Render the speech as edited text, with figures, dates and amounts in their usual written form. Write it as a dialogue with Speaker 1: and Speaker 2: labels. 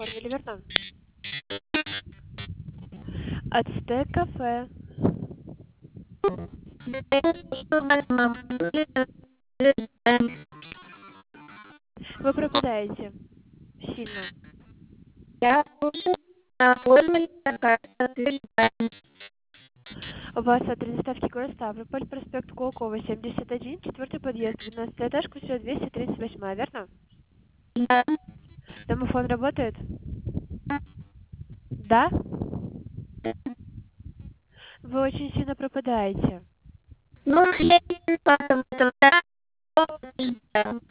Speaker 1: оформили, верно? Ацтек кафе. Вы пропадаете сильно.
Speaker 2: Я уже оформила карту.
Speaker 1: У вас адрес доставки город Ставрополь, проспект Кулакова, 71, четвертый подъезд, 12 этаж, квартира 238, верно?
Speaker 2: Да.
Speaker 1: Домофон работает? Да? Вы очень сильно пропадаете.
Speaker 2: Ну, я не потом, это